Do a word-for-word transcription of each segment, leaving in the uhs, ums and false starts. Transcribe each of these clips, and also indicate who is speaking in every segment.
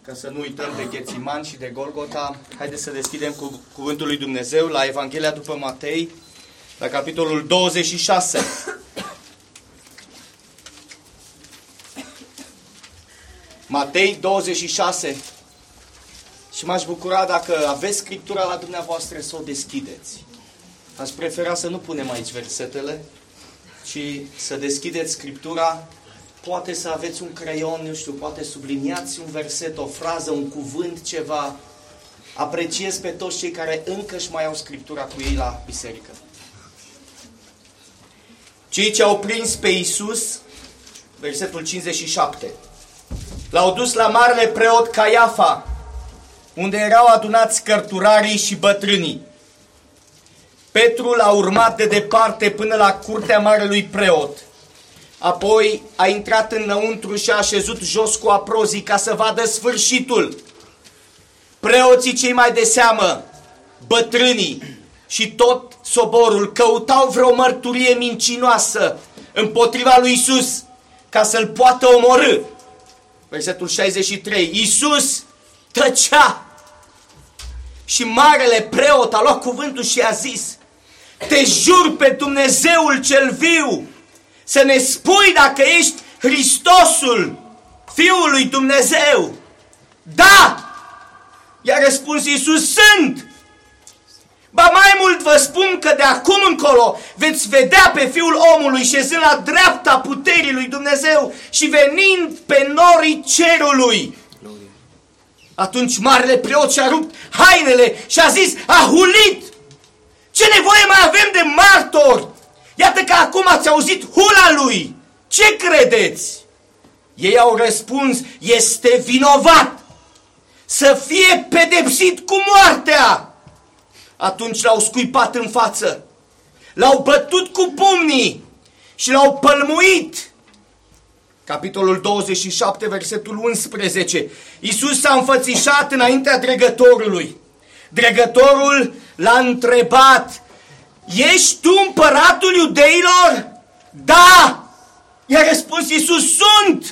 Speaker 1: Ca să nu uităm de Ghețiman și de Golgota, haideți să deschidem cu cuvântul lui Dumnezeu la Evanghelia după Matei, la capitolul douăzeci și șase. Matei douăzeci și șase. Și m-aș bucura dacă aveți Scriptura la dumneavoastră să o deschideți. Aș prefera să nu punem aici versetele, ci să deschideți Scriptura. Poate să aveți un creion, nu știu, poate subliniați un verset, o frază, un cuvânt, ceva. Apreciez pe toți cei care încă își mai au Scriptura cu ei la biserică. Cei ce au prins pe Iisus, versetul cincizeci și șapte, l-au dus la marele preot Caiafa, unde erau adunați cărturarii și bătrânii. Petru l-a urmat de departe până la curtea marelui preot. Apoi a intrat înăuntru și a așezut jos cu aprozii ca să vadă sfârșitul. Preoții cei mai de seamă, bătrânii și tot soborul căutau vreo mărturie mincinoasă împotriva lui Iisus ca să-l poată omorî. Versetul șaizeci și trei. Iisus tăcea și marele preot a luat cuvântul și a zis: te jur pe Dumnezeul cel viu să ne spui dacă ești Hristosul, Fiul lui Dumnezeu. Da! I-a răspuns Iisus: sunt! Ba mai mult vă spun că de acum încolo veți vedea pe Fiul omului șezând la dreapta puterii lui Dumnezeu și venind pe norii cerului. Atunci marele preot și-a rupt hainele și a zis: a hulit! Ce nevoie mai avem de martor? Iată că acum ați auzit hula lui. Ce credeți? Ei au răspuns: este vinovat, să fie pedepsit cu moartea. Atunci l-au scuipat în față, l-au bătut cu pumnii și l-au pălmuit. Capitolul douăzeci și șapte, versetul unsprezece. Iisus s-a înfățișat înaintea dregătorului. Dregătorul l-a întrebat: ești tu împăratul iudeilor? Da! I-a răspuns Iisus: sunt!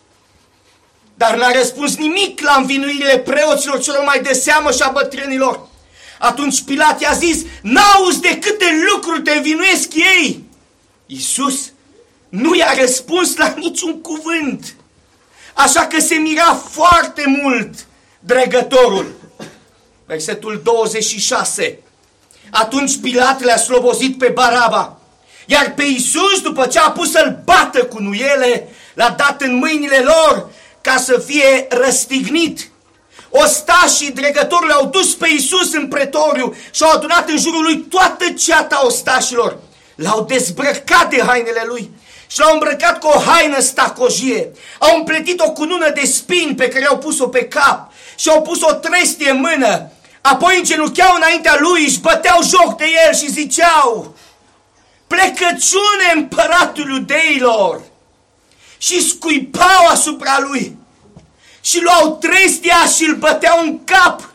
Speaker 1: Dar n-a răspuns nimic la învinuirile preoților celor mai de seamă și a bătrânilor. Atunci Pilat i-a zis: n-auzi de câte lucruri te învinuiesc ei? Iisus nu i-a răspuns la niciun cuvânt. Așa că se mira foarte mult dregătorul. Versetul douăzeci și șase. Atunci Pilat le-a slobozit pe Baraba, iar pe Iisus, după ce a pus să-l bată cu nuiele, l-a dat în mâinile lor ca să fie răstignit. Ostașii dregătorului au dus pe Iisus în pretoriu și au adunat în jurul lui toată ceata ostașilor. L-au dezbrăcat de hainele lui și l-au îmbrăcat cu o haină stacojie. Au împletit-o cu cunună de spini pe care au pus-o pe cap și au pus o trestie în mână. Apoi îngenuncheau înaintea lui, își băteau joc de el și ziceau: plecăciune împăratul iudeilor! Și scuipau asupra lui și luau trestia și îl băteau în cap.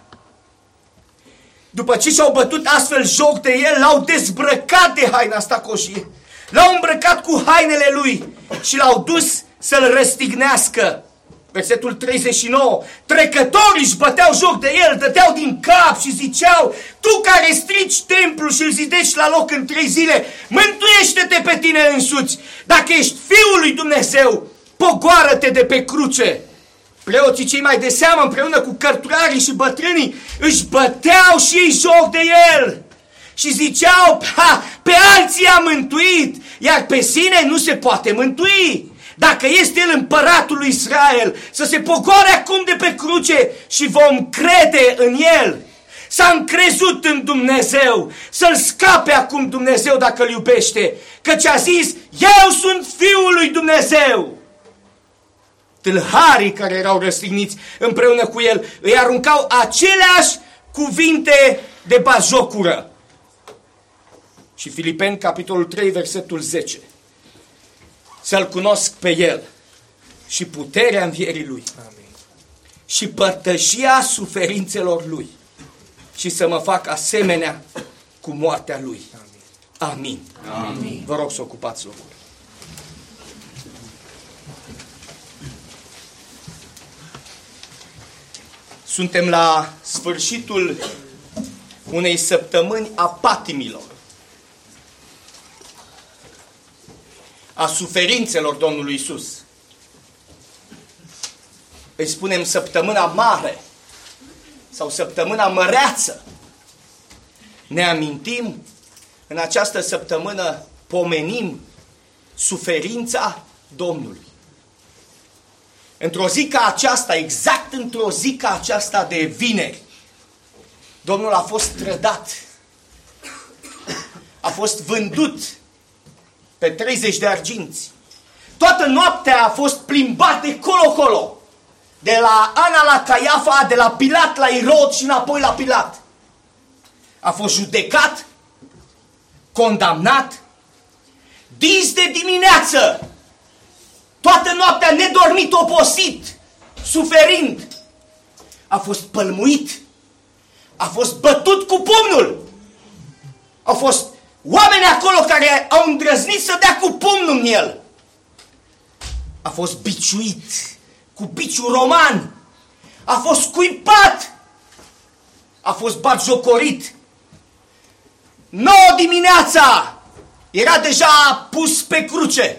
Speaker 1: După ce și-au bătut astfel joc de el, l-au dezbrăcat de haina stacojie, l-au îmbrăcat cu hainele lui și l-au dus să-l răstignească. Versetul treizeci și nouă. Trecătorii își băteau joc de el, dădeau din cap și ziceau: tu care strici templul și îl zidești la loc în trei zile, mântuiește-te pe tine însuți. Dacă ești Fiul lui Dumnezeu, pogoară-te de pe cruce. Preoții cei mai de seamă, împreună cu cărturarii și bătrânii, își băteau și ei joc de el și ziceau: ha, pe alții a mântuit, iar pe sine nu se poate mântui. Dacă este el împăratul lui Israel, să se pogoare acum de pe cruce și vom crede în el. S-a încrezut în Dumnezeu, să-l scape acum Dumnezeu dacă îl iubește, căci a zis: eu sunt Fiul lui Dumnezeu. Tâlharii care erau răstigniți împreună cu el îi aruncau aceleași cuvinte de batjocură. Și Filipeni, capitolul trei, versetul zece. Să-l cunosc pe el și puterea învierii lui. Amin. Și părtășia suferințelor lui și să mă fac asemenea cu moartea lui. Amin. Amin. Amin. Vă rog să ocupați locul. Suntem la sfârșitul unei săptămâni a patimilor, a suferințelor Domnului Iisus. Îi spunem săptămâna mare sau săptămâna măreață. Ne amintim, în această săptămână pomenim suferința Domnului. Într-o zi ca aceasta, exact într-o zi ca aceasta de vineri, Domnul a fost trădat, a fost vândut pe treizeci de arginți. Toată noaptea a fost plimbat de colo-colo, de la Ana la Caiafa, de la Pilat la Irod și înapoi la Pilat. A fost judecat, condamnat, dis de dimineață, toată noaptea nedormit, obosit, suferind. A fost pălmuit, a fost bătut cu pumnul. Au fost oameni acolo care au îndrăznit să dea cu pumnul în el. A fost biciuit cu biciul roman. A fost scuipat. A fost batjocorit. Nouă dimineața era deja pus pe cruce.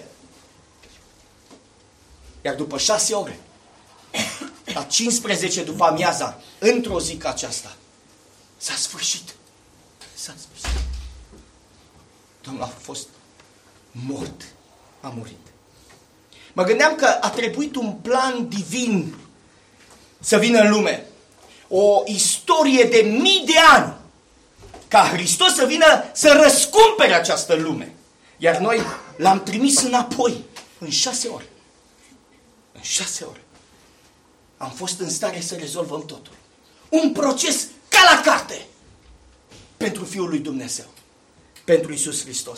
Speaker 1: Iar după șase ore, la cincisprezece după amiaza, într-o zi ca aceasta, s-a sfârșit. S-a sfârșit. Domnul a fost mort. A murit. Mă gândeam că a trebuit un plan divin să vină în lume. O istorie de mii de ani. Ca Hristos să vină să răscumpere această lume. Iar noi l-am trimis înapoi. În șase ore. În șase ore. Am fost în stare să rezolvăm totul. Un proces ca la carte. Pentru Fiul lui Dumnezeu. Pentru Iisus Hristos.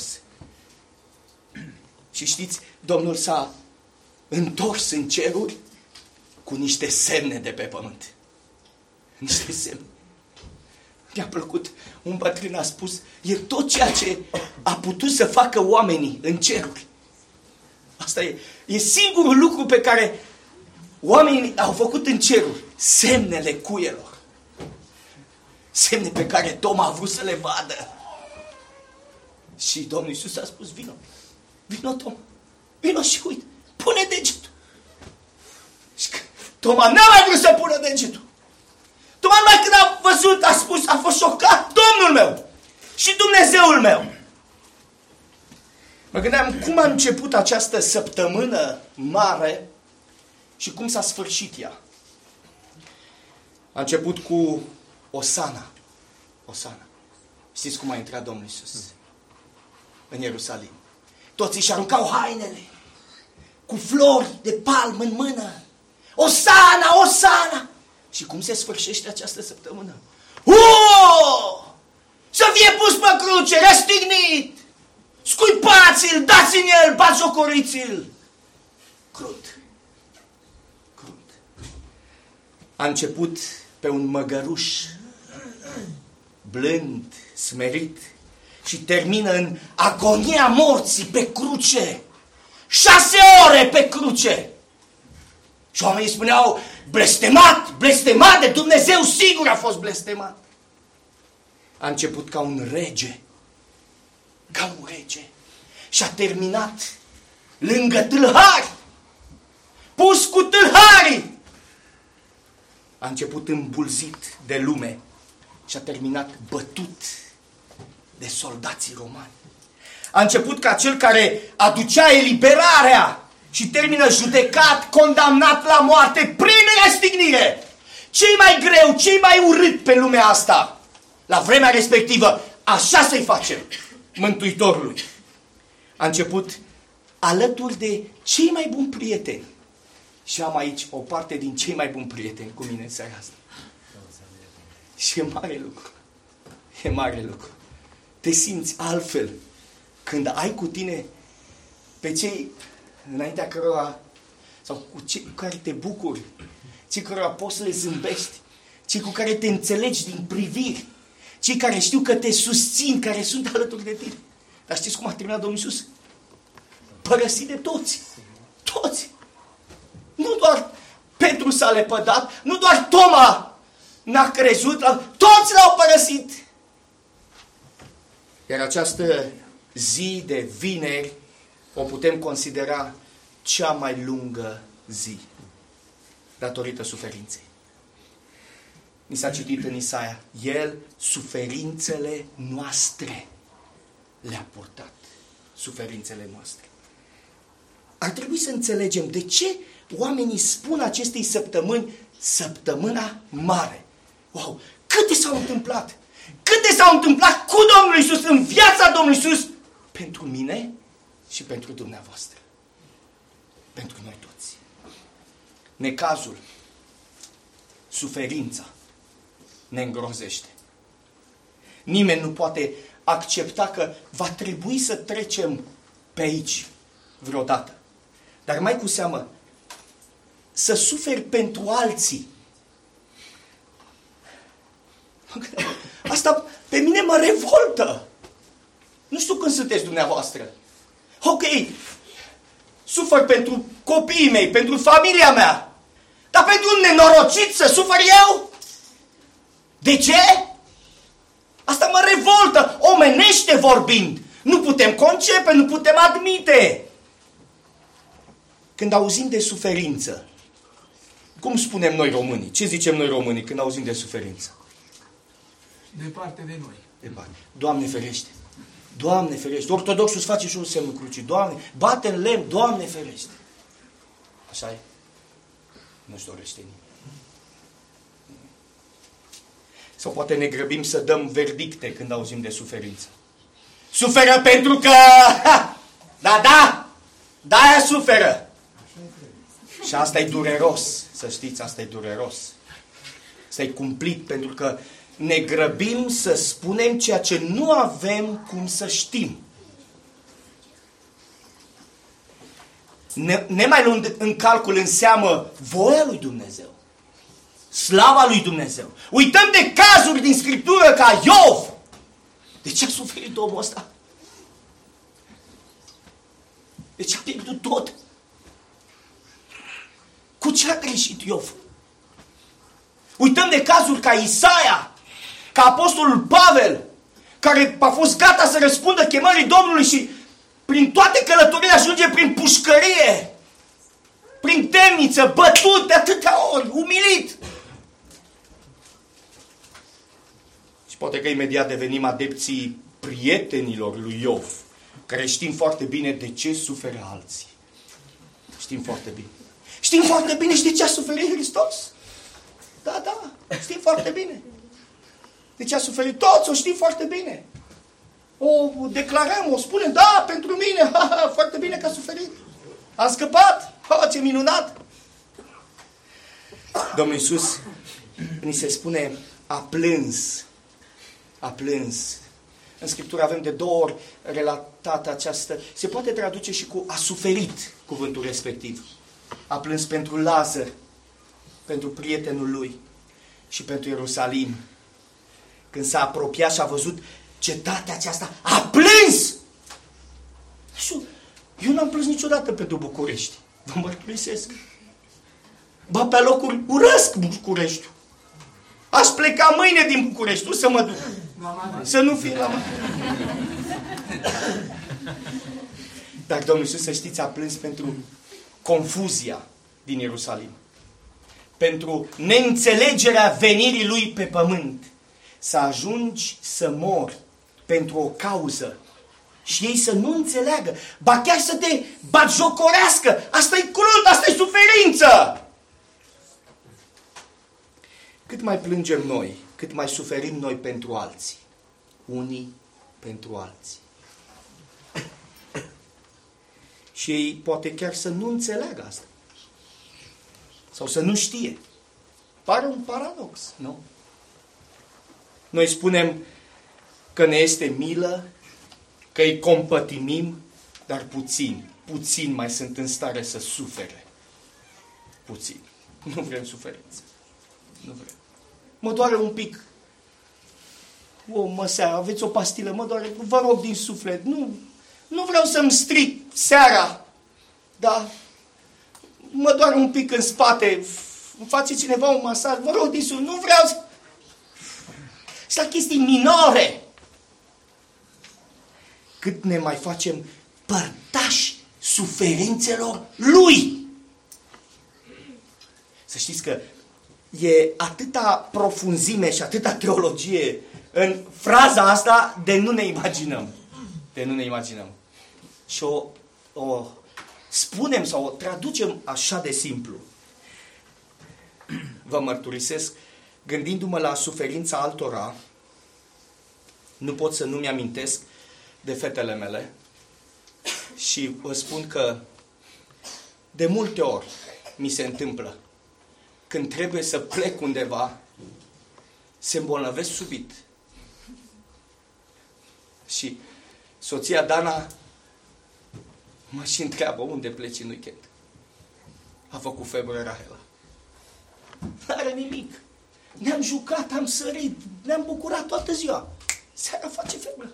Speaker 1: Și știți, Domnul s-a întors în ceruri cu niște semne de pe pământ. Niște semne. Mi-a plăcut. Un bătrân a spus, e tot ceea ce a putut să facă oamenii în ceruri. Asta e. E singurul lucru pe care oamenii au făcut în ceruri. Semnele cuielor. Semne pe care Toma a vrut să le vadă. Și Domnul Iisus a spus, vino. Vino, Toma. Vino și uite. Pune degetul. Și Toma n-a mai vrut să pună degetul. Toma numai când a văzut, a spus, a fost șocat, Domnul meu și Dumnezeul meu. Mă gândeam cum a început această săptămână mare și cum s-a sfârșit ea. A început cu Osana. Osana. Știți cum a intrat Domnul Iisus în Ierusalim? Toți își aruncau hainele cu flori de palmă în mână. Osana, Osana! Și cum se sfârșește această săptămână? Oh! Să fie pus pe cruce, răstignit! Scuipați-l, dați în el, batjocoriți-l! Crud. Crud. A început pe un măgăruș blând, smerit și termină în agonia morții pe cruce. Șase ore pe cruce. Și oamenii spuneau, blestemat, blestemat de Dumnezeu, sigur a fost blestemat. A început ca un rege, ca un rege, și a terminat lângă tâlhari, pus cu tâlharii. A început îmbulzit de lume și a terminat bătut de soldații romani. A început ca cel care aducea eliberarea și termină judecat, condamnat la moarte prin răstignire. Ce-i mai greu, ce-i mai urât pe lumea asta? La vremea respectivă, așa să-i facem Mântuitorului. A început alături de cei mai buni prieteni. Și am aici o parte din cei mai buni prieteni cu mine în seara asta. Și e mare lucru. E mare lucru. Te simți altfel când ai cu tine pe cei înaintea cărora, sau cu cei cu care te bucuri, cei cărora poți să le zâmbești, cei cu care te înțelegi din priviri, cei care știu că te susțin, care sunt alături de tine. Dar știți cum a terminat Domnul Iisus? Părăsit de toți. Toți. Nu doar Petru s-a lepădat, nu doar Toma n-a crezut, toți l-au părăsit. Iar această zi de vineri o putem considera cea mai lungă zi, datorită suferinței. Ni s-a citit în Isaia, El suferințele noastre le-a purtat. Suferințele noastre. Ar trebui să înțelegem de ce oamenii spun acestei săptămâni săptămâna mare. Wow! Câte s-au întâmplat? Câte s-au întâmplat cu Domnul Iisus, în viața Domnului Iisus, pentru mine și pentru dumneavoastră. Pentru noi toți. Necazul, suferința ne îngrozește. Nimeni nu poate accepta că va trebui să trecem pe aici vreodată. Dar mai cu seamă, să suferi pentru alții. Asta pe mine mă revoltă. Nu știu când sunteți dumneavoastră. Ok, sufăr pentru copiii mei, pentru familia mea. Dar pentru un nenorocit să sufăr eu? De ce? Asta mă revoltă, omenește vorbind. Nu putem concepe, nu putem admite. Când auzim de suferință, cum spunem noi românii? Ce zicem noi românii când auzim de suferință?
Speaker 2: Departe de noi.
Speaker 1: Departe. Doamne ferește! Doamne ferește! Ortodoxul îți face și un semnul crucii. Doamne, bate în lemn, Doamne ferește! Așa e? Nu-și dorește nimeni. Sau poate ne grăbim să dăm verdicte când auzim de suferință. Suferă pentru că... Ha, da, da! De-aia suferă! Și asta e dureros, să știți, asta e dureros. Asta e cumplit, pentru că ne grăbim să spunem ceea ce nu avem cum să știm. Ne, ne mai luând în calcul în seamă voia lui Dumnezeu. Slava lui Dumnezeu. Uităm de cazuri din Scriptură ca Iov. De ce a suferit omul ăsta? De ce a pierdut tot? Cu ce a greșit Iov? Uităm de cazuri ca Isaia, ca apostolul Pavel, care a fost gata să răspundă chemării Domnului și prin toate călătorile ajunge prin pușcărie, prin temniță, bătut de atâtea ori, umilit. Și poate că imediat devenim adepții prietenilor lui Iov, care știm foarte bine de ce suferă alții. Știm foarte bine. Știm foarte bine și de ce a suferit Hristos. Da, da, știm foarte bine. De ce a suferit toți, o știm foarte bine. O declarăm, o spunem, da, pentru mine, ha, ha, foarte bine că a suferit. A scăpat, ha, ce minunat. Domnul Iisus, ni se spune, a plâns. A plâns. În Scriptură avem de două ori relatată această, se poate traduce și cu a suferit cuvântul respectiv. A plâns pentru Lazar, pentru prietenul lui și pentru Ierusalim. Când s-a apropiat și a văzut cetatea aceasta, a plâns! Și eu n-am plâns niciodată pentru București. Vă mărturisesc. Ba, pe locuri urăsc Bucureștiul. Aș pleca mâine din București, nu să mă duc. Să nu fie la mână. Dar Domnul Iisus, să știți, a plâns pentru confuzia din Ierusalim. Pentru neînțelegerea venirii lui pe pământ. Să ajungi să mori pentru o cauză și ei să nu înțeleagă, ba chiar să te batjocorească. Asta e crunt, asta e suferință. Cât mai plângem noi, cât mai suferim noi pentru alții. Unii pentru alții. Și ei poate chiar să nu înțeleagă asta. Sau să nu știe. Pare un paradox, nu? Noi spunem că ne este milă, că îi compătimim, dar puțin, puțin mai sunt în stare să sufere. Puțin. Nu vrem suferință. Nu vrem. Mă doare un pic. O, mă, seara, aveți o pastilă, mă doare, vă rog din suflet. Nu, nu vreau să-mi stric seara, dar mă doare un pic în spate. Îmi face cineva un masaj, vă rog din suflet. Nu vreau să... și la chestii minore. Cât ne mai facem părtași suferințelor Lui. Să știți că e atâta profunzime și atâta teologie în fraza asta de nu ne imaginăm. De nu ne imaginăm. Și o, o spunem sau o traducem așa de simplu. Vă mărturisesc, gândindu-mă la suferința altora, nu pot să nu-mi amintesc de fetele mele și vă spun că de multe ori mi se întâmplă când trebuie să plec undeva, se îmbolnăvesc subit. Și soția Dana mă și întreabă unde pleci în weekend. A făcut febră Rahela. N-are nimic. Ne-am jucat, am sărit, ne-am bucurat toată ziua. Seara face febră.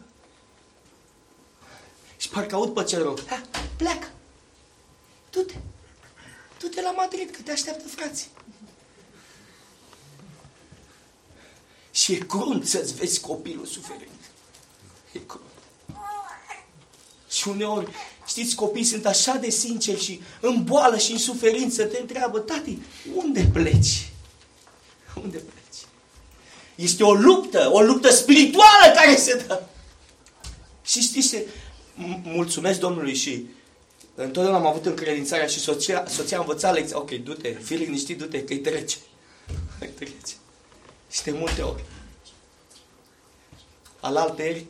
Speaker 1: Și parcă aud pe cel rău. Ha, pleacă. Du-te. Du-te la Madrid, că te așteaptă frații. Și e crunt să-ți vezi copilul suferind. E crunt. Și uneori, știți, copiii sunt așa de sinceri și în boală și în suferință te întreabă, tati, unde pleci? Unde pleci? Este o luptă, o luptă spirituală care se dă. Și știți ce? Mulțumesc Domnului și întotdeauna am avut încredințarea și soția, soția a învățat lecția. Ok, du-te, fii liniștit, du-te, că-i trece. Îi trece. Și de multe ori. Alaltăieri,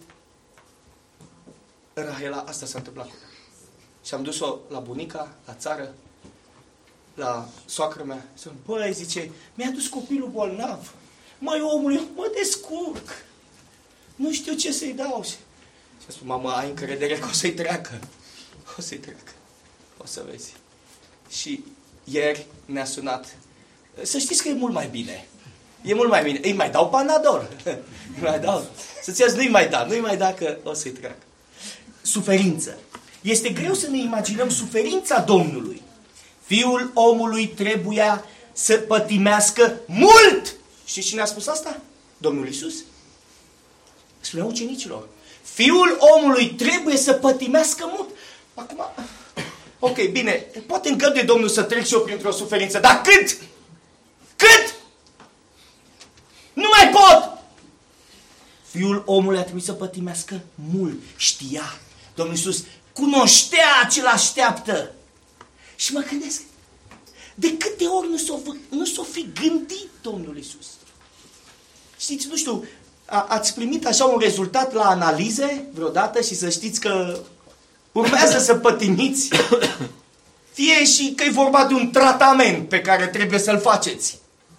Speaker 1: Rahela, asta s-a întâmplat cu ea. Și am dus-o la bunica, la țară, la soacră mea. Și am băi, zice, mi-a dus copilul bolnav. Măi, omule, mă descurc. Nu știu ce să-i dau. Și a spus, mama, ai încredere că o să-i treacă. O să-i treacă. O să vezi. Și ieri ne-a sunat. Să știți că e mult mai bine. E mult mai bine. Îi mai dau Panadol. Îi mai dau. Să-ți nu-i mai da. Nu-i mai da că o să-i treacă. Suferință. Este greu să ne imaginăm suferința Domnului. Fiul omului trebuia să pătimească mult. Știți cine a spus asta? Domnul Iisus. Spunea ucenicilor. Fiul omului trebuie să pătimească mult. Acum, ok, bine, poate îngăduie Domnul să trec și eu printr-o suferință, dar cât? Cât? Nu mai pot! Fiul omului a trebuit să pătimească mult. Știa. Domnul Iisus cunoștea ce l-așteaptă. Și mă gândesc, de câte ori nu s-o, nu s-o fi gândit Domnul Iisus? Știți, nu știu, a, ați primit așa un rezultat la analize vreodată și să știți că urmează să pătimiți, fie și că e vorba de un tratament pe care trebuie să-l faceți.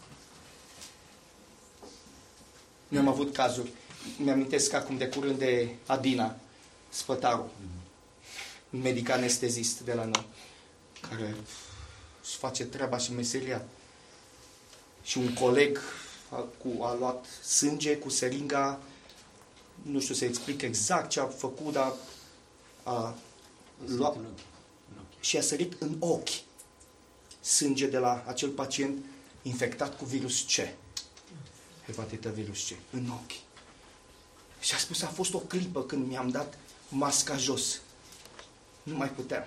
Speaker 1: Mi-am avut cazuri. Mi-amintesc acum de curând de Adina Spătaru, un medic anestezist de la noi, care își face treaba și meseria. Și un coleg a, cu, a luat sânge cu seringa, nu știu să explic exact ce a făcut, dar a luat și a sărit în ochi sânge de la acel pacient infectat cu virus C. Hepatită virus C. În ochi. Și a spus, a fost o clipă când mi-am dat masca jos. Nu mai puteam.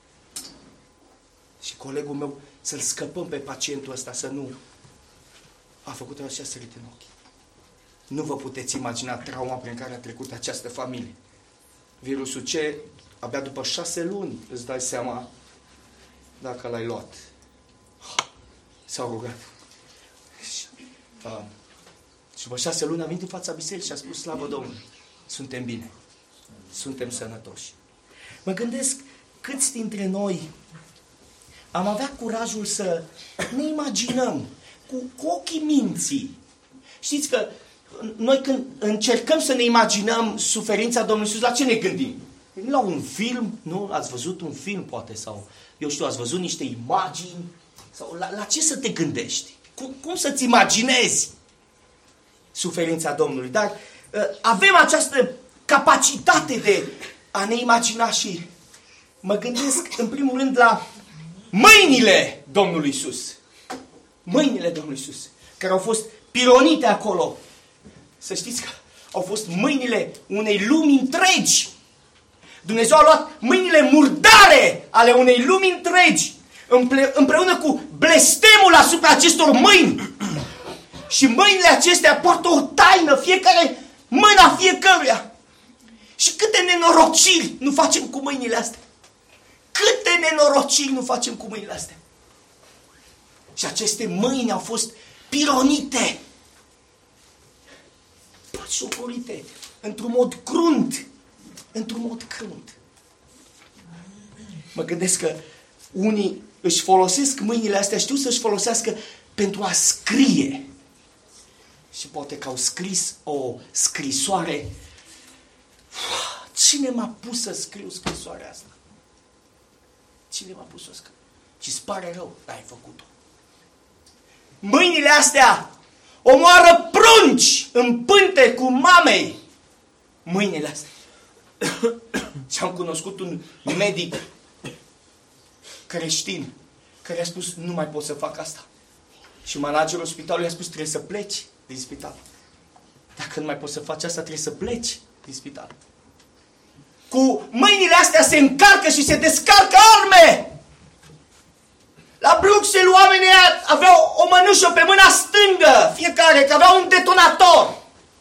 Speaker 1: Și colegul meu, să-l scăpăm pe pacientul ăsta, să nu... A făcut așa, a sărit în ochi. Nu vă puteți imagina trauma prin care a trecut această familie. Virusul C, abia după șase luni, îți dai seama dacă l-ai luat. S-au rugat. Și, uh, și după șase luni a venit în fața bisericii și a spus, slavă Domnului, suntem bine. Suntem sănătoși. Mă gândesc câți dintre noi am avea curajul să ne imaginăm cu, cu ochii minții. Știți că noi când încercăm să ne imaginăm suferința Domnului Iisus, la ce ne gândim? La un film, nu? Ați văzut un film, poate, sau, eu știu, ați văzut niște imagini, sau la, la ce să te gândești? Cum, cum să-ți imaginezi suferința Domnului? Dar uh, avem această capacitate de a ne imagina și mă gândesc, în primul rând, la mâinile Domnului Iisus. Mâinile Domnului Iisus, care au fost pironite acolo. Să știți că au fost mâinile unei lumi întregi. Dumnezeu a luat mâinile murdare ale unei lumi întregi împreună cu blestemul asupra acestor mâini. Și mâinile acestea poartă o taină, fiecare mâna fiecăruia. Și câte nenorociri nu facem cu mâinile astea. Câte nenorociri nu facem cu mâinile astea. Și aceste mâini au fost pironite, patșocorite, într-un mod crunt. Într-un mod crunt. Mă gândesc că unii își folosesc mâinile astea, știu să-și folosească pentru a scrie. Și poate că au scris o scrisoare. Cine m-a pus să scriu scrisoarea asta? Cine m-a pus să scriu? Și-ți pare rău, dar ai făcut-o. Mâinile astea omoară prunci în pântecul mamei. Mâinile astea. Și am cunoscut un medic creștin care a spus, nu mai pot să fac asta. Și managerul spitalului a spus, trebuie să pleci din spital. Dacă nu mai poți să faci asta, trebuie să pleci din spital. Cu mâinile astea se încarcă și se descarcă arme. La Bruxelles oamenii aveau o mănușă pe mâna stângă, fiecare, că avea un detonator.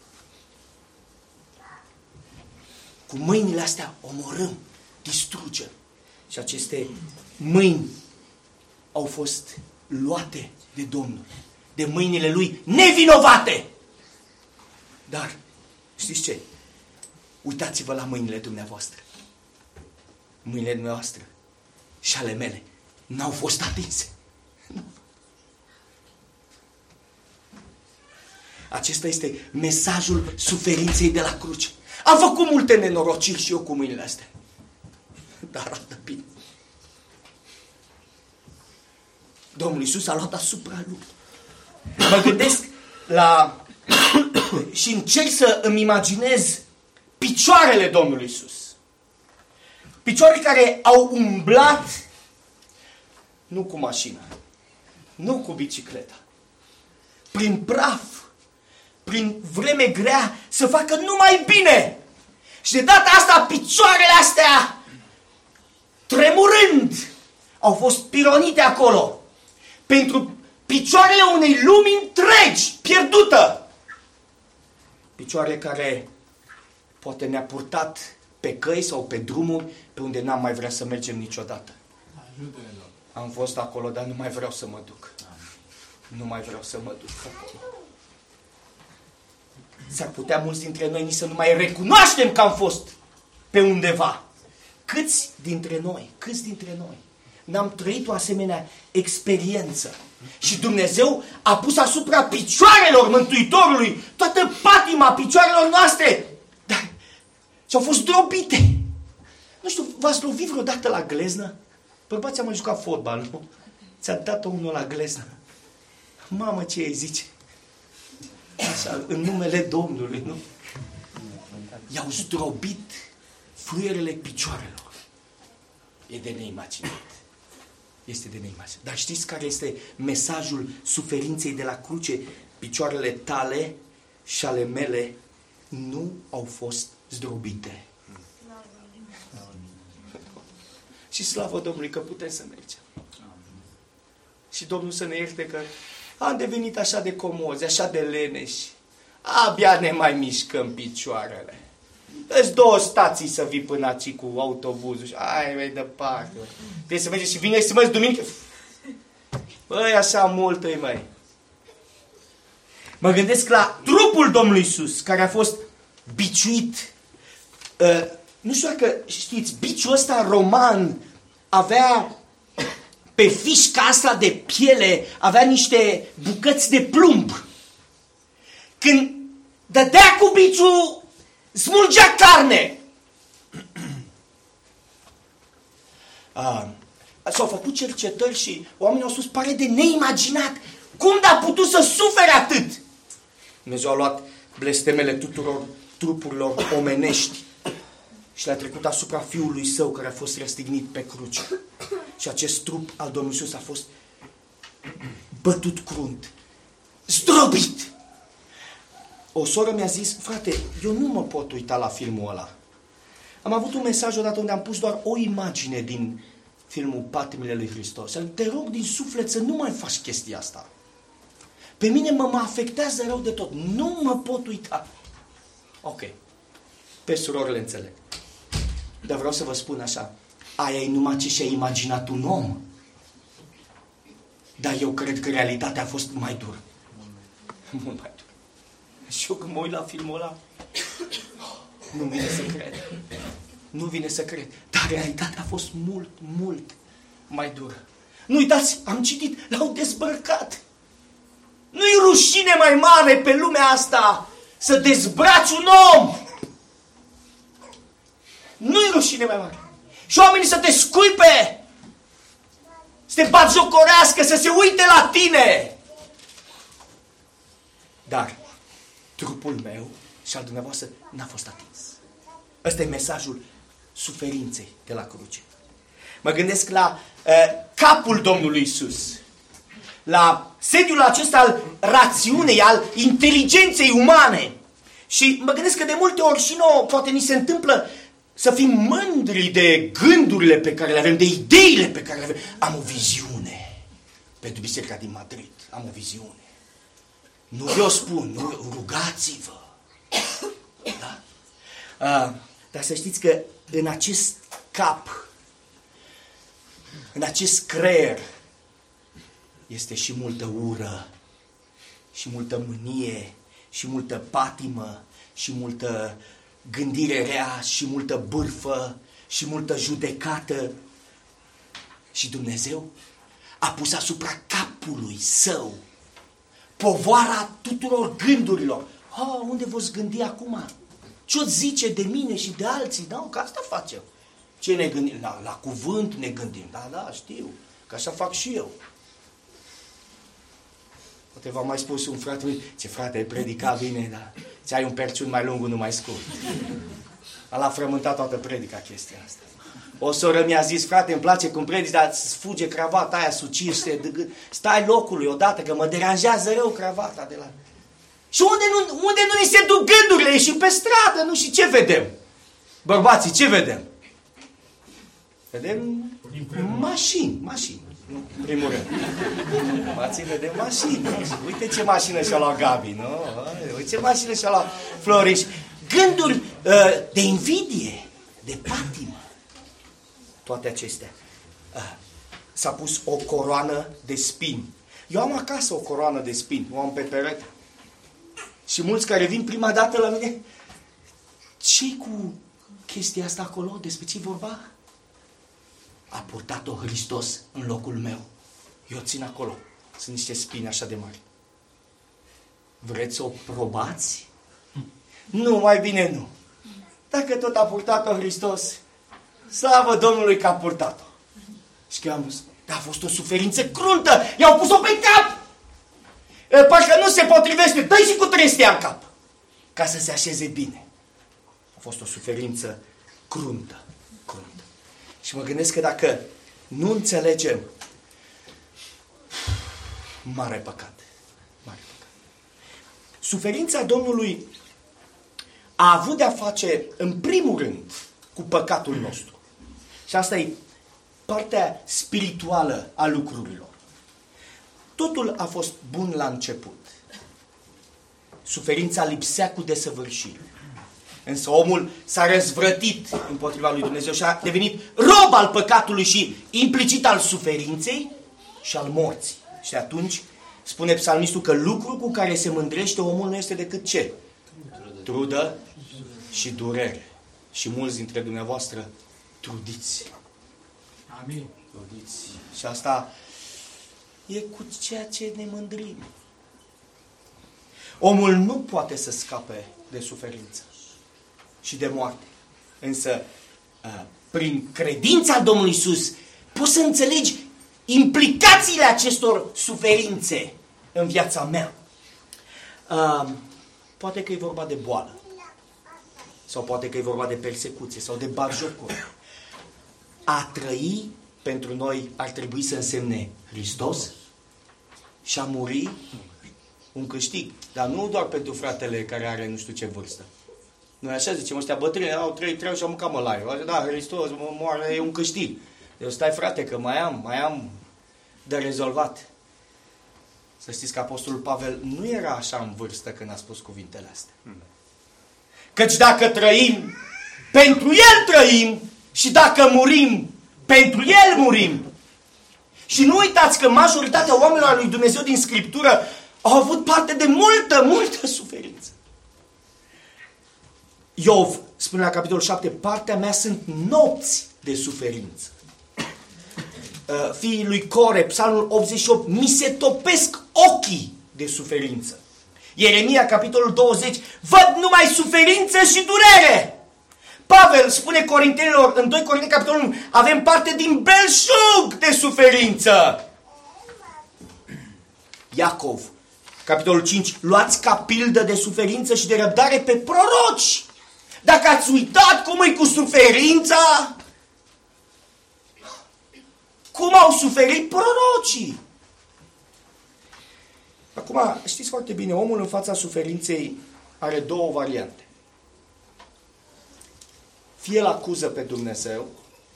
Speaker 1: Cu mâinile astea omorâm, distrugem. Și aceste mâini au fost luate de Domnul, de mâinile Lui nevinovate. Dar, știți ce? Uitați-vă la mâinile dumneavoastră. Mâinile dumneavoastră și ale mele n-au fost atinse. Acesta este mesajul suferinței de la cruce. Am făcut multe nenorociri și eu cu mâinile astea. Dar arată bine. Domnul Iisus a luat asupra Lui. Mă gândesc la... și încerc să îmi imaginez picioarele Domnului Iisus. Picioare care au umblat nu cu mașina, nu cu bicicleta, prin praf, prin vreme grea, să facă numai bine. Și de data asta picioarele astea, tremurând, au fost pironite acolo. Pentru picioarele unei lumi întregi, pierdută. Picioare care poate ne-a purtat pe căi sau pe drumuri pe unde n-am mai vrea să mergem niciodată. Am fost acolo, dar nu mai vreau să mă duc. Nu mai vreau să mă duc acolo. S-ar putea mulți dintre noi nici să nu mai recunoaștem că am fost pe undeva. Câți dintre noi, câți dintre noi n-am trăit o asemenea experiență? Și Dumnezeu a pus asupra picioarelor Mântuitorului toată patima picioarelor noastre. Dar și-au fost drobite. Nu știu, v-ați lovit vreodată la gleznă? Bărbații am mai jucat fotbal, nu? Ți-a dat unul la gleznă. Mamă, ce îi zice? Așa, în numele Domnului, nu? I-au zdrobit fluierele picioarelor. E de neimaginat. Este de neimaginat. Dar știți care este mesajul suferinței de la cruce? Picioarele tale și ale mele nu au fost zdrobite. Și slavă Domnului că putem să mergem. Și Domnul să ne ierte că am devenit așa de comozi, așa de leneși. Abia ne mai mișcăm picioarele. Îți două stații să vii până aici cu autobuzul și ai mai departe. Trebuie să mergi și vine să mă duminică. Băi, așa mult îi mai. Mă gândesc la trupul Domnului Iisus, care a fost biciuit. Uh, nu știu dacă știți, biciul ăsta roman avea pe fișca asta de piele, avea niște bucăți de plumb. Când dădea cu biciul, smulgea carne. Uh, S-au făcut cercetări și oamenii au spus, pare de neimaginat. Cum a putut să sufere atât? Dumnezeu a luat blestemele tuturor trupurilor omenești și le-a trecut asupra Fiului Său care a fost răstignit pe cruce. Și acest trup al Domnului Iisus a fost bătut crunt, zdrobit. o soră mi-a zis, frate, eu nu mă pot uita la filmul ăla. Am avut un mesaj odată unde am pus doar o imagine din filmul Patimile lui Hristos. Te rog din suflet să nu mai faci chestia asta. Pe mine mă, mă afectează rău de tot. Nu mă pot uita. Ok. Pe surori le înțeleg. Dar vreau să vă spun așa. Aia e numai ce și-a imaginat un om. Dar eu cred că realitatea a fost mai dură. Mult mai dură. Și eu când mă uit la filmul ăla, nu vine să cred. Nu vine să cred. Dar realitatea a fost mult, mult mai dură. Nu uitați, am citit, l-au dezbrăcat. Nu-i rușine mai mare pe lumea asta să dezbraci un om. Nu-i rușine mai mare. Și oamenii să te scuipe, să te batjocorească, să se uite la tine. Dar trupul meu și al dumneavoastră n-a fost atins. Ăsta e mesajul suferinței de la cruce. Mă gândesc la uh, capul Domnului Iisus, la sediul acesta al rațiunei, al inteligenței umane. Și mă gândesc că de multe ori și nouă poate ni se întâmplă să fim mândri de gândurile pe care le avem, de ideile pe care le avem. Am o viziune pentru biserica din Madrid. Am o viziune. Nu eu spun, nu, rugați-vă. Da? Uh, dar să știți că în acest cap, în acest creier, este și multă ură, și multă mânie, și multă patimă, și multă gândire rea, și multă bârfă, și multă judecată. Și Dumnezeu a pus asupra capului său povoara tuturor gândurilor. Oh, unde v-ați gândi acum? Ce-o zice de mine și de alții? Da, că asta facem. Ce ne gândim? La, la cuvânt ne gândim. Da, da, știu. Că așa fac și eu. Poate v-am mai spus un frate meu, ce frate, ai predicat bine, dar ți-ai un perciun mai lung, nu mai scurt. A frământat toată predica chestia asta. O soră mi-a zis, frate, îmi place cum predici, dar îți fuge cravata aia sucire, stai locului odată, că mă deranjează rău cravata de la... Și unde nu, unde nu ni se duc gândurile? Ieșim pe stradă, nu? Și ce vedem? Bărbații, ce vedem? Vedem mașini, mașini. Nu, în primul rând. Bărbații vedem mașini. Uite ce mașină și-a luat Gabi, nu? Uite ce mașină și-a luat Floriș. Gânduri uh, de invidie, de patimă. Toate acestea. Uh, s-a pus o coroană de spini. Eu am acasă o coroană de spini, o am pe perete. Și mulți care vin prima dată la mine, ce-i cu chestia asta acolo? Despre ce-i vorba? A purtat-o Hristos în locul meu. Eu țin acolo. Sunt niște spini așa de mari. Vreți să o probați? Nu, mai bine nu. Dacă tot a purtat-o Hristos, slavă Domnului că a purtat-o. Și că am zis, dar a fost o suferință cruntă. I-au pus-o pe cap. Parcă nu se potrivește. Dă-i și cu trestea în cap. Ca să se așeze bine. A fost o suferință cruntă. Cruntă. Și mă gândesc că dacă nu înțelegem, mare păcat. Mare păcat. Suferința Domnului a avut de-a face, în primul rând, cu păcatul nostru. Și asta e partea spirituală a lucrurilor. Totul a fost bun la început. Suferința lipsea cu desăvârșire. Însă omul s-a răzvrătit împotriva lui Dumnezeu și a devenit rob al păcatului și implicit al suferinței și al morții. Și atunci spune psalmistul că lucrul cu care se mândrește omul nu este decât ce? Trudă și durere. Și mulți dintre dumneavoastră trudiți.
Speaker 2: Amin.
Speaker 1: Trudiți. Și asta e cu ceea ce ne mândrim. Omul nu poate să scape de suferință și de moarte. Însă, prin credința Domnului Iisus, poți să înțelegi implicațiile acestor suferințe în viața mea. Poate că e vorba de boală. Sau poate că e vorba de persecuție sau de batjocură. A trăi pentru noi ar trebui să însemne Hristos și a muri un câștig, dar nu doar pentru fratele care are nu știu ce vârstă. Noi așa zicem, ăștia bătrâni au trei trei și au mâncat mălaiul. Da, Hristos moare, e un câștig. Eu stai frate că mai am, mai am de rezolvat. Să știți că Apostolul Pavel nu era așa în vârstă când a spus cuvintele astea. Căci dacă trăim, pentru El trăim și dacă murim, pentru El murim. Și nu uitați că majoritatea oamenilor lui Dumnezeu din Scriptură au avut parte de multă, multă suferință. Iov spune la capitolul șapte, partea mea sunt nopți de suferință. Fiii lui Core, psalmul optzeci și opt, mi se topesc ochii de suferință. Ieremia, capitolul douăzeci, văd numai suferință și durere. Pavel spune Corintenilor, în doi Corinteni, capitolul unu, avem parte din belșug de suferință. Iacov, capitolul cinci, luați ca pildă de suferință și de răbdare pe proroci. Dacă ați uitat cum e cu suferința, cum au suferit prorocii. Acum, știți foarte bine, omul în fața suferinței are două variante. Fie îl acuză pe Dumnezeu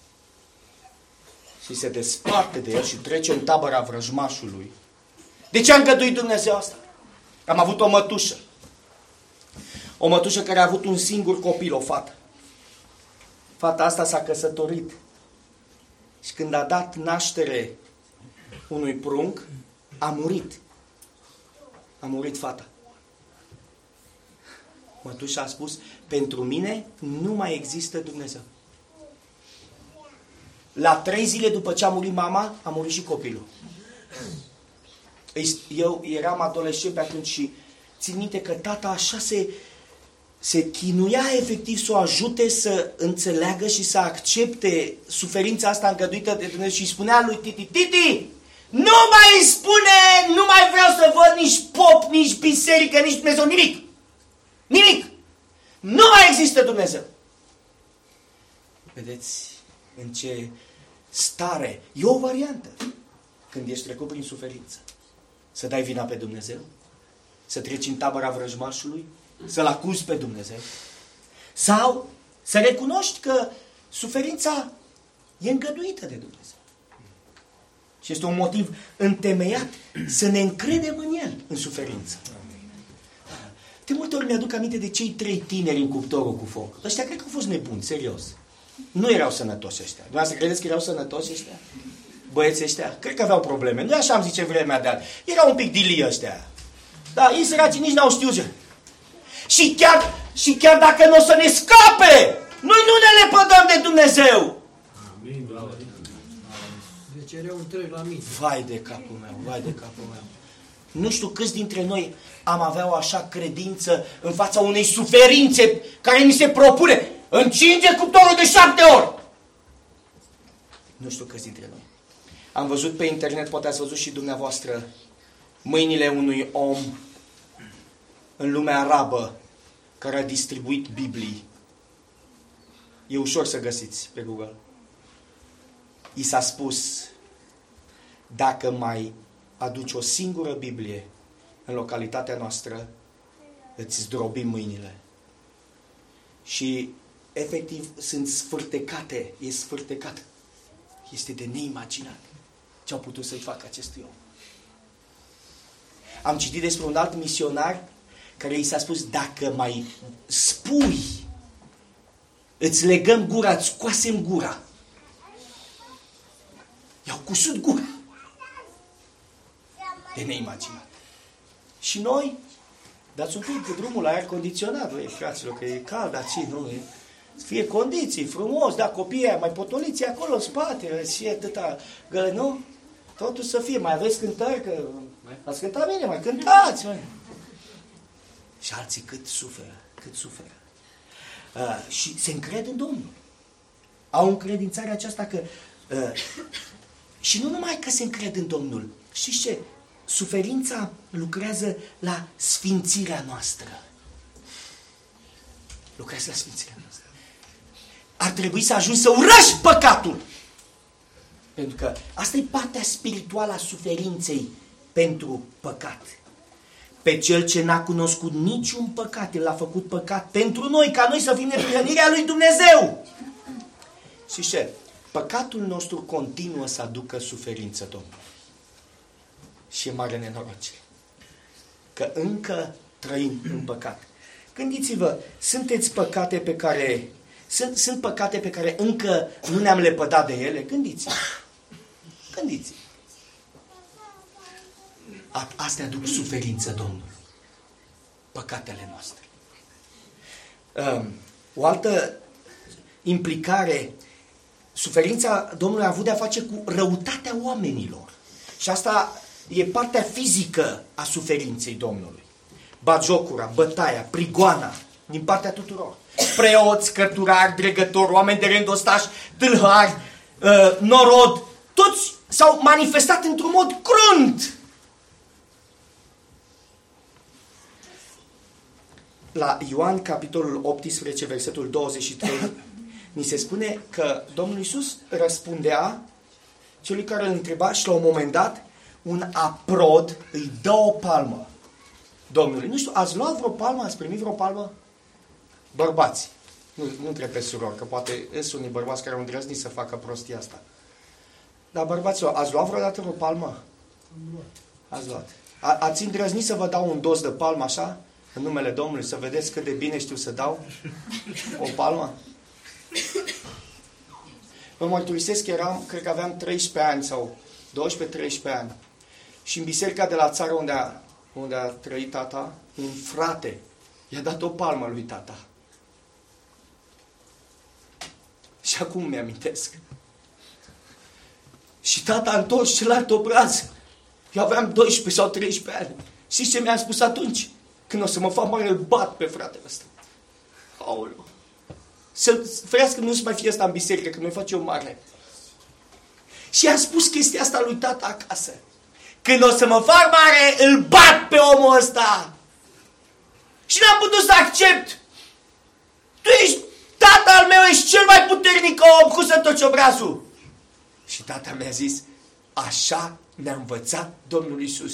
Speaker 1: și se desparte de el și trece în tabăra vrăjmașului. De ce a îngăduit Dumnezeu asta? Am avut o mătușă. O mătușă care a avut un singur copil, o fată. Fata asta s-a căsătorit. Și când a dat naștere unui prunc, a murit. A murit fata. Mătușa a spus, pentru mine nu mai există Dumnezeu. La trei zile după ce a murit mama, a murit și copilul. Eu eram adolescent pe atunci și țin minte că tata așa se, se chinuia efectiv să o ajute să înțeleagă și să accepte suferința asta îngăduită de Dumnezeu și îi spunea lui Titi, Titi, nu mai spune, nu mai vreau să văd nici pop, nici biserică, nici Dumnezeu, nimic. Nimic. Nu mai există Dumnezeu. Vedeți în ce stare. E o variantă când ești trecut prin suferință. Să dai vina pe Dumnezeu, să treci în tabăra vrăjmașului, să-L acuzi pe Dumnezeu. Sau să recunoști că suferința e îngăduită de Dumnezeu. Și este un motiv întemeiat să ne încredem în El, în suferință. De multe ori mi-aduc aminte de cei trei tineri în cuptorul cu foc. Ăștia cred că au fost nebuni, serios. Nu erau sănătoși ăștia. Dumneavoastră credeți că erau sănătoși ăștia? Băieții ăștia? Cred că aveau probleme. Nu așa am zice vremea de azi. Erau un pic dilii ăștia. Da, ei săracii nici n-au știut ce. Și chiar, și chiar dacă nu o să ne scape, noi nu ne lepădăm de Dumnezeu.
Speaker 2: Amin. Deci erau întreg la mine.
Speaker 1: Vai de capul meu, vai de capul meu. Nu știu câți dintre noi am avea o așa credință în fața unei suferințe care ni se propune. Încinge cuptorul de șapte ori. Nu știu câți dintre noi. Am văzut pe internet, poate ați văzut și dumneavoastră, mâinile unui om în lumea arabă care a distribuit Biblii. E ușor să găsiți pe Google. I s-a spus, dacă mai aduci o singură Biblie în localitatea noastră, îți zdrobim mâinile. Și efectiv sunt sfârtecate, e sfârtecat. Este de neimaginat ce au putut să-i facă acestui om. Am citit despre un alt misionar care i s-a spus, dacă mai spui, îți legăm gura, îți scoasem gura. I-au cusut gura. De neimaginat. Și noi, dați un pic drumul la aer condiționat, băi, fraților, că e cald aici, nu? E, să fie condiții, frumos, da, copiii aia, mai potoliți acolo în spate, și atâta gălă, nu? Totul să fie, mai aveți cântări, că ați cântat bine, mai cântați, măi. Și alții cât suferă, cât suferă. Uh, și se încred în Domnul. Au încredințarea aceasta că... Uh, și nu numai că se încred în Domnul. Știți ce? Suferința lucrează la sfințirea noastră. Lucrează la sfințirea noastră. Ar trebui să ajungi să urăști păcatul. Pentru că asta e partea spirituală a suferinței pentru păcat. Pe cel ce n-a cunoscut niciun păcat, El l-a făcut păcat pentru noi, ca noi să fim neprihănirea lui Dumnezeu. Și ce? Păcatul nostru continuă să aducă suferință Domnului. Și e mare nenorocire. Că încă trăim în păcat. Gândiți-vă, sunteți păcate pe care, sunt, sunt păcate pe care încă nu ne-am lepădat de ele? Gândiți-vă. Gândiți-vă. Astea aduc suferință Domnului. Păcatele noastre. O altă implicare, suferința Domnului a avut de-a face cu răutatea oamenilor. Și asta e partea fizică a suferinței Domnului. Batjocura, bătaia, prigoana, din partea tuturor. Preoți, cărturari, dregători, oameni de rând, ostași, tâlhari, uh, norod, toți s-au manifestat într-un mod crunt. La Ioan, capitolul optsprezece, versetul douăzeci și trei, ni se spune că Domnul Iisus răspundea celui care îl întreba și la un moment dat, un aprod îi dă o palmă Domnului. Nu știu, ați luat vreo palmă? Ați primit vreo palmă? Bărbați. Nu, nu trebuie surori, că poate sunt unii bărbați care au îndrăznit să facă prostia asta. Dar bărbaților, ați luat vreodată vreo palmă? Ați luat. A, ați îndrăznit să vă dau un dos de palmă așa? În numele Domnului, să vedeți cât de bine știu să dau o palmă? Vă mărturisesc că eram, cred că aveam treisprezece ani sau doisprezece treisprezece ani. Și în biserica de la țară unde a, unde a trăit tata, un frate i-a dat o palmă lui tata. Și acum mi-amintesc. Și tata a întors celălalt obraz. Eu aveam doisprezece sau treisprezece ani. Știți ce mi-a spus atunci? Când o să mă fac mare, îl bat pe fratele ăsta. Aoleu. Să ferească nu să mai fie asta în biserică, că nu-i face eu mare. Și a spus chestia asta lui tata acasă. Când o să mă fac mare, îl bat pe omul ăsta. Și n-am putut să accept. Tu ești, tata al meu, ești cel mai puternic om, cum să toci obrazul. Și tata mi-a zis, așa ne-a învățat Domnul Iisus.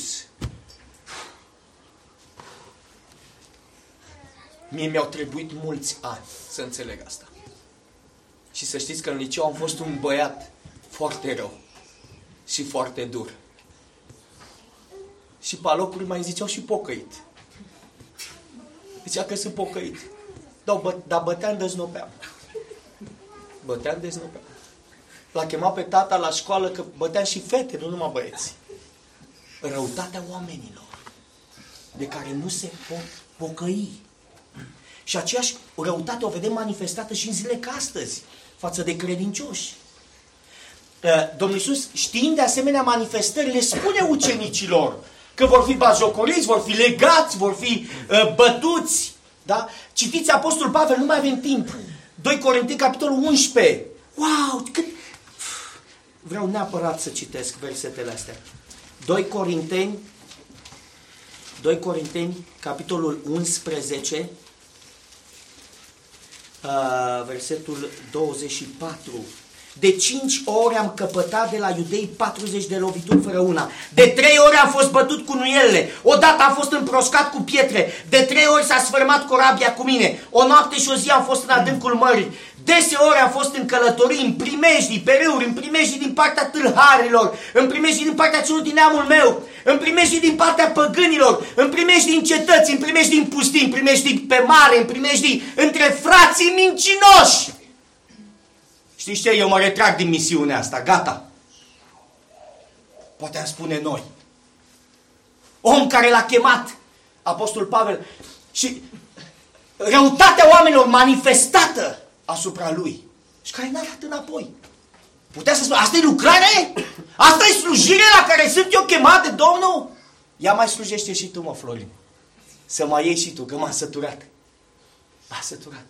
Speaker 1: Mie mi-au trebuit mulți ani să înțeleg asta. Și să știți că în liceu am fost un băiat foarte rău și foarte dur. Și pe alocuri mai ziceau și pocăit. Zicea că sunt pocăit. Dar, bă, dar băteam de znopeam. Băteam de znopeam. L-a chemat pe tata la școală că băteam și fete, nu numai băieți. Răutatea oamenilor de care nu se pot pocăi. Și aceeași răutate o vedem manifestată și în zile ca astăzi, față de credincioși. Domnul Iisus, știind de asemenea manifestări, le spune ucenicilor că vor fi batjocoriți, vor fi legați, vor fi uh, bătuți. Da? Citiți Apostolul Pavel, nu mai avem timp. doi Corinteni, capitolul unsprezece. Wow! Cât... Vreau neapărat să citesc versetele astea. doi Corinteni, doi Corinteni, capitolul unsprezece, Uh, versetul douăzeci și patru. De cinci ori am căpătat de la iudei patruzeci de lovituri fără una. De trei ori am fost bătut cu nuielele. Odată am fost împroscat cu pietre. De trei ori s-a sfârmat corabia cu mine. O noapte și o zi am fost în adâncul mării. Deseori am fost în călătorii, în primejdii, pe râuri, în primejdii din partea tâlharilor, în primejdii din partea celor din neamul meu, în primejdii din partea păgânilor, în primejdii în cetăți, în primejdii în pustii, în primejdii pe mare, în primejdii între frații mincinoși. Știți ce? Eu mă retrag din misiunea asta. Gata. Poate am spune noi. Om care l-a chemat Apostol Pavel și răutatea oamenilor manifestată asupra lui și care n-a dat înapoi. Putea să spună, asta e lucrare? Asta e slujire la care sunt eu chemat de Domnul? Ia mai slujește și tu, mă, Florin. Să mai iei și tu, că m-a săturat. M-a săturat.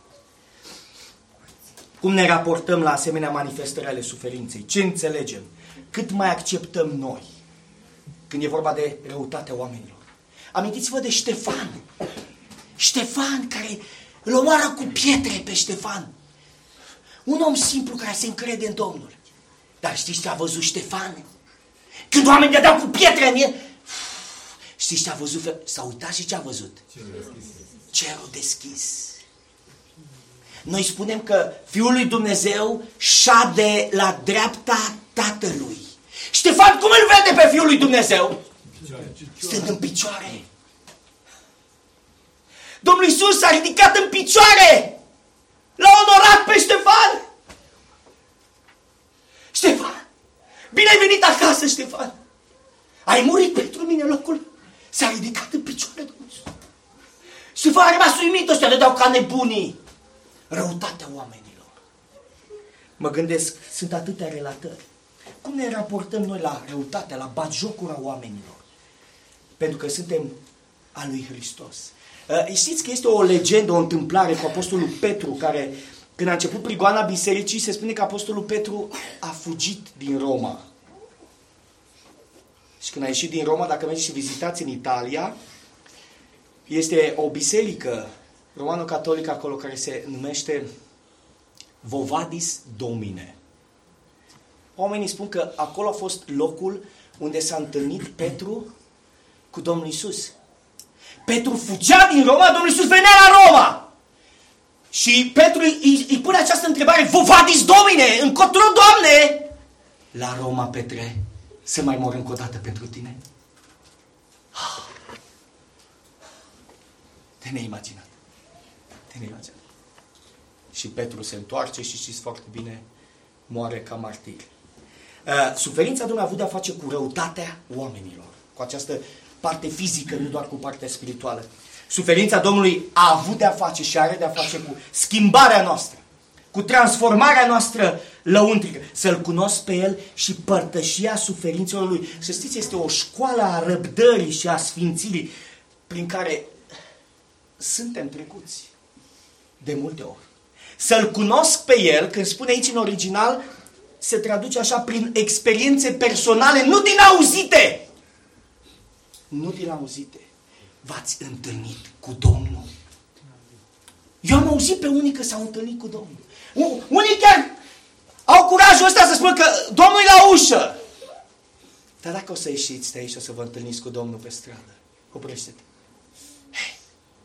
Speaker 1: Cum ne raportăm la asemenea manifestări ale suferinței? Ce înțelegem? Cât mai acceptăm noi când e vorba de răutatea oamenilor? Amintiți-vă de Ștefan. Ștefan care îl omoară cu pietre pe Ștefan. Un om simplu care se încrede în Domnul. Dar știți ce a văzut Ștefan? Când oamenii dădeau cu pietre în el, Știți ce a văzut? S-a uitat și ce a văzut? Cerul deschis. Noi spunem că Fiul lui Dumnezeu șade la dreapta Tatălui. Ștefan, cum îl vede pe Fiul lui Dumnezeu? Stând în picioare. Domnul Iisus s-a ridicat în picioare. L-a onorat pe Ștefan. Ștefan, bine ai venit acasă, Ștefan. Ai murit pentru mine locul. S-a ridicat în picioare, Domnul Iisus. Ștefan a rămas uimit, ăștia le dau ca nebunii. Răutatea oamenilor. Mă gândesc, sunt atâtea relatări. Cum ne raportăm noi la răutatea, la batjocura oamenilor? Pentru că suntem a lui Hristos. Știți că este o legendă, o întâmplare cu Apostolul Petru, care, când a început prigoana bisericii, se spune că Apostolul Petru a fugit din Roma. Și când a ieșit din Roma, dacă mergeți și vizitați în Italia, este o biserică romano-catolică acolo care se numește Vovadis Domine. Oamenii spun că acolo a fost locul unde s-a întâlnit Petru cu Domnul Iisus. Petru fugea din Roma, Domnul Iisus venea la Roma. Și Petru îi, îi pune această întrebare: Vovadis Domine, încotro, Doamne? La Roma, Petre, să mai mor încă o dată pentru tine? Te neimaginat. Te neimaginat. Și Petru se întoarce și știți foarte bine, moare ca martir. Uh, suferința Domnului a avut de-a face cu răutatea oamenilor, cu această parte fizică, nu doar cu partea spirituală. Suferința Domnului a avut de-a face și are de-a face cu schimbarea noastră, cu transformarea noastră lăuntrică. Să-L cunosc pe El și părtășia suferințelor Lui. Să știți, este o școală a răbdării și a sfințirii prin care suntem trecuți de multe ori. Să-L cunosc pe El, când spune aici în original, se traduce așa, prin experiențe personale, nu din auzite. Nu din auzite. V-ați întâlnit cu Domnul? Eu am auzit pe unii că s-au întâlnit cu Domnul. Unii chiar au curajul ăsta să spună că Domnul e la ușă. Dar dacă o să ieșiți de aici, o să vă întâlniți cu Domnul pe stradă, oprește-te. Hey.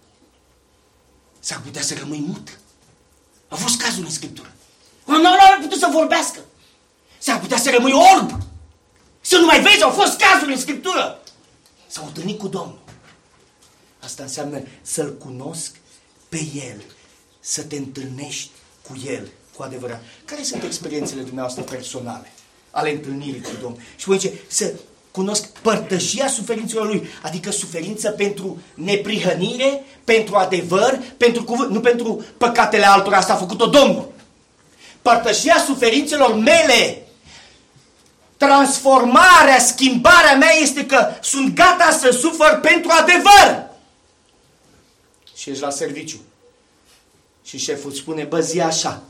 Speaker 1: S-ar putea să rămâi mut. A fost cazul în Scriptură. Nu ar putut să vorbească. S-ar putea să rămâi orb. Să nu mai vezi, au fost cazuri în Scriptură. S-au întâlnit cu Domnul. Asta înseamnă să-L cunosc pe El. Să te întâlnești cu El, cu adevărat. Care sunt experiențele dumneavoastră personale ale întâlnirii cu Domnul? Și voi zice, să cunosc părtășia suferințelor Lui, adică suferință pentru neprihănire, pentru adevăr, pentru cuvânt, nu pentru păcatele altora. Asta a făcut-o Domnul. Părtășia suferințelor mele, transformarea, schimbarea mea este că sunt gata să sufăr pentru adevăr. Și ești la serviciu. Și șeful îți spune, bă, zi așa.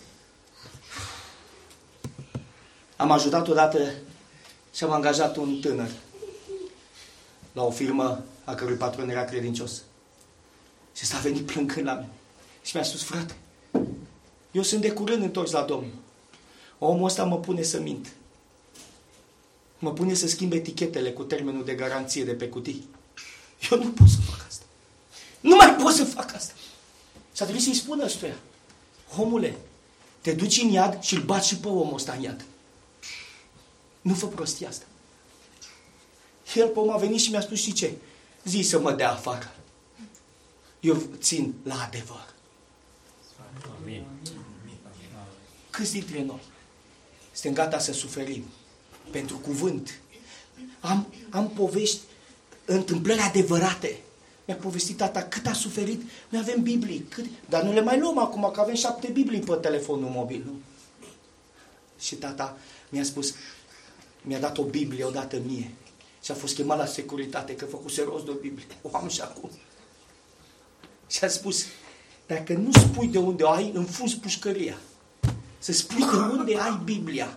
Speaker 1: Am ajutat odată și am angajat un tânăr la o firmă a cărui patron era credincios. Și s-a venit plângând la mine. Și mi-a spus, frate, eu sunt de curând întors la Domnul. Omul ăsta mă pune să mint. Mă pune să schimb etichetele cu termenul de garanție de pe cutii. Eu nu pot să fac asta. Nu mai pot să fac asta. Și a trebuit să-i spună ăstuia, omule, te duci în iad și îl bați și pe omul ăsta în iad. Nu fă prostia asta. El pe om a venit și mi-a spus, știi ce? Zi să mă dea afară. Eu țin la adevăr. Amin. Câți dintre noi suntem gata să suferim pentru cuvânt? Am, am povești, întâmplări adevărate. Mi-a povestit tata cât a suferit. Noi avem Biblii, cât... dar nu le mai luăm acum, că avem șapte Biblii pe telefonul mobil, nu? Și tata mi-a spus, mi-a dat o Biblie odată mie și a fost chemat la securitate că făcuse rost de o Biblie. O am și acum. Și a spus, dacă nu spui de unde o ai, înfunzi pușcăria. Să spui de unde ai Biblia.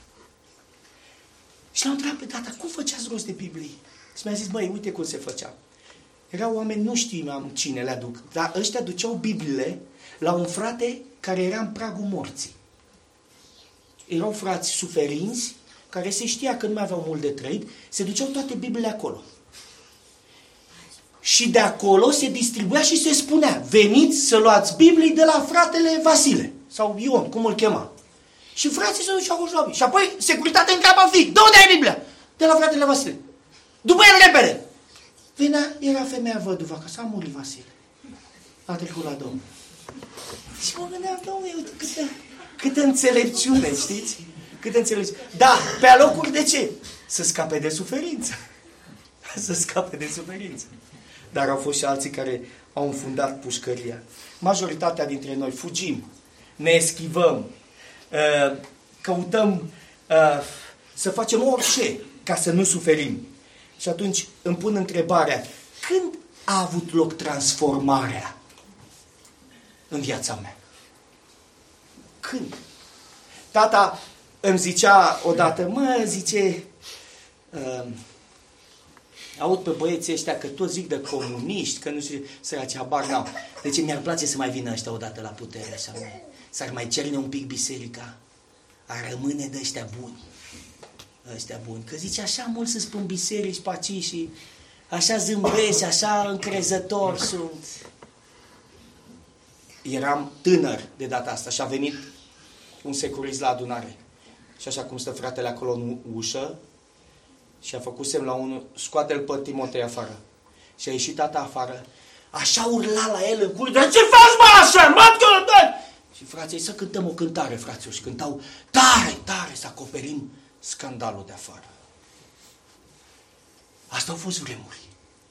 Speaker 1: Și l-am întrebat pe tata, cum făceați rost de Biblie? Și mi-a zis, măi, uite cum se făcea. Erau oameni, nu știam cine le aduc, dar ăștia duceau Bibliile la un frate care era în pragul morții. Erau frați suferinți, care se știa că nu mai aveau mult de trăit, se duceau toate Bibliile acolo.
Speaker 3: Și de acolo se distribuia și se spunea, veniți să luați Biblii de la fratele Vasile. Sau Ion, cum îl chema. Și frații se duceau cu Biblie. Și apoi securitatea întreabă în fiic, de unde ai Biblia? De la fratele Vasile. După el repede. Venea, era femeia văduva, că s-a murit Vasile. A trecut la Domnul. Și mă gândeam, Domnule, uite câtă, câtă înțelepciune, știți? Câtă înțelepciune. Da, pe alocuri de ce? Să scape de suferință. Să scape de suferință. Dar au fost și alții care au înfundat pușcăria. Majoritatea dintre noi fugim, ne eschivăm, căutăm să facem orice ca să nu suferim. Și atunci îmi pun întrebarea, când a avut loc transformarea în viața mea? Când? Tata îmi zicea odată, mă, zice, uh, aud pe băieții ăștia că toți zic de comuniști, că nu știu, săraci, habar n-au. Deci mi-ar place să mai vină ăștia odată la putere, așa, s-ar mai cerne un pic biserica, ar rămâne de ăștia buni. Ăștia buni. Că zice, așa mult să spun biserici pe aici și așa zâmbesc, așa încrezător sunt. Eram tânăr de data asta și a venit un securist la adunare. Și așa cum stă fratele acolo în ușă și a făcut semn la unul, scoate-l pe Timotei afară. Și a ieșit tata afară. Așa urla la el în curte, ce faci, mă, așa? Mă, și frații, să cântăm o cântare, fraților. Și cântau tare, tare, să acoperim scandalul de afară. Asta au fost vremuri.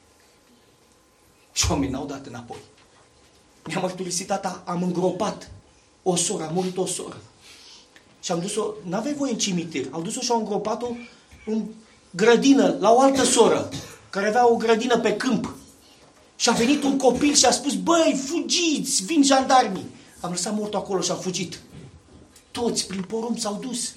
Speaker 3: Și oamenii n-au dat înapoi. Mi-a mărturisit tata, am îngropat o soră, a murit o soră. Și am dus-o, n-avea voie în cimitir, au dus-o și au îngropat-o în grădină, la o altă soră, care avea o grădină pe câmp. Și a venit un copil și a spus, băi, fugiți, vin jandarmii. Am lăsat mortul acolo și am fugit. Toți, prin porumb, s-au dus.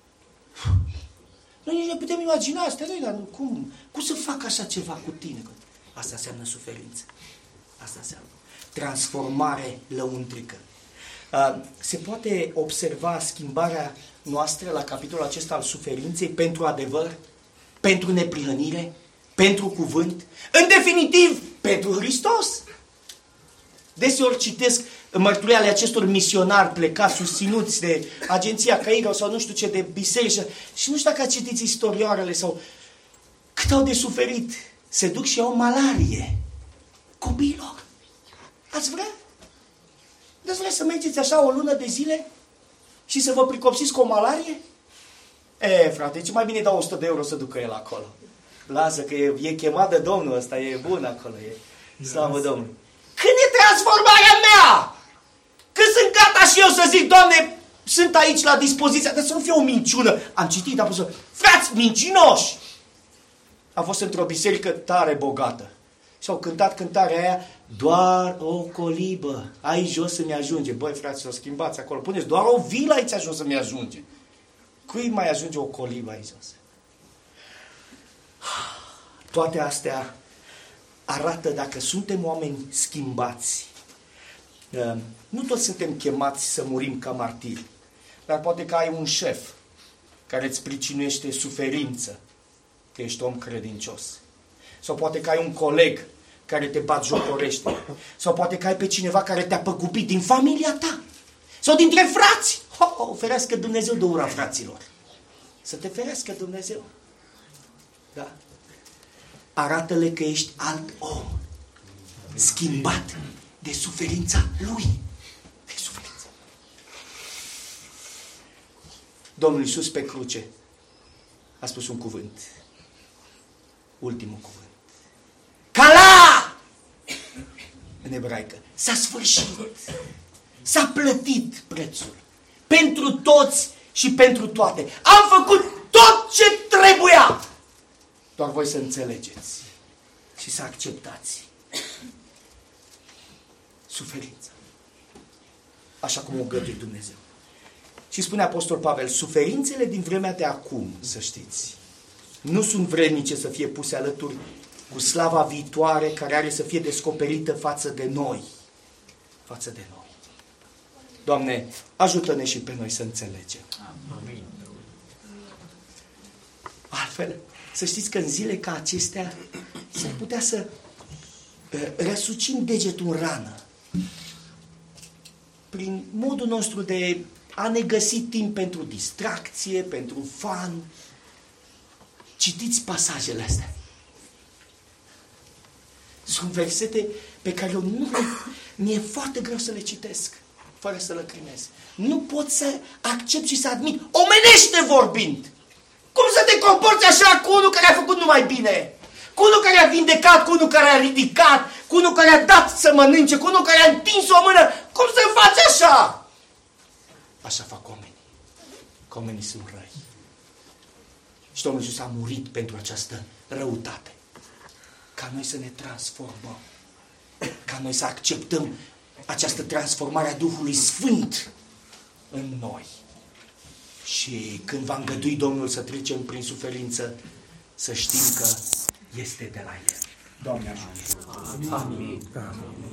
Speaker 3: Noi nici ne putem imagina asta, noi, dar cum, cum să fac așa ceva cu tine? Asta înseamnă suferință. Asta înseamnă transformare lăuntrică. Se poate observa schimbarea noastră la capitolul acesta al suferinței pentru adevăr, pentru neprihănire, pentru cuvânt, în definitiv, pentru Hristos. Deseori citesc mărturii ale acestor misionari plecați, susținuți de agenția Cairo sau nu știu ce, de biserică. Și nu știu dacă citiți istorioarele sau cât au de suferit. Se duc și au malarie. Copiilor. Ați vrea? Ați vrea să mergeți așa o lună de zile și să vă pricopsiți cu o malarie? E, frate, ce mai bine dau o sută de euro să ducă el acolo. Lasă că e, e chemat de Domnul ăsta, e bun acolo, e slavă Domnului. Când e transformarea mea? Când sunt gata și eu să zic, Doamne, sunt aici la dispoziție, dar să nu fie o minciună. Am citit, am pus, frați, mincinoși! Am fost într-o biserică tare bogată. Și au cântat cântarea aia, doar o colibă, aici jos să-mi ajunge. Băi, frați, o schimbați acolo. Puneți, doar o vilă aici jos să-mi ajunge. Cui mai ajunge o colibă aici jos? Toate astea arată dacă suntem oameni schimbați. Nu toți suntem chemați să murim ca martiri, dar poate că ai un șef care îți pricinuiește suferință, că ești om credincios. Sau poate că ai un coleg care te batjocorește. Sau poate că ai pe cineva care te-a păgubit din familia ta. Sau dintre frați. Oh, oh, ferească Dumnezeu de ura fraților. Să te ferească Dumnezeu. Da? Arată-le că ești alt om. Schimbat de suferința lui. De suferință. Domnul Iisus pe cruce a spus un cuvânt. Ultimul cuvânt. Cala! În ebraică. S-a sfârșit. S-a plătit prețul. Pentru toți și pentru toate. Am făcut tot ce trebuia. Doar voi să înțelegeți și să acceptați suferința. Așa cum o găduie Dumnezeu. Și spune Apostol Pavel, suferințele din vremea de acum, să știți, nu sunt vrednice să fie puse alături cu slava viitoare care are să fie descoperită față de noi. Față de noi. Doamne, ajută-ne și pe noi să înțelegem. Amin. Altfel, să știți că în zile ca acestea s-ar putea să răsucim degetul în rană, prin modul nostru de a ne găsi timp pentru distracție, pentru fan, citiți pasajele astea. Sunt versete pe care eu nu, mi-e foarte greu să le citesc, fără să lăcrimez. Nu pot să accept și să admit, omenește vorbind, cum să te comporți așa cu unul care a făcut numai bine, cu unul care a vindecat, cu unul care a ridicat, cu unul care a dat să mănânce, cu unul care a întins o mână, cum să faci așa? Așa fac oamenii, că oamenii sunt răi. Și Domnul Iisus a murit pentru această răutate, ca noi să ne transformăm, ca noi să acceptăm această transformare a Duhului Sfânt în noi. Și când va îngădui Domnul să trecem prin suferință, să știm că este de la El. Doamne ajută! Amin. Amin.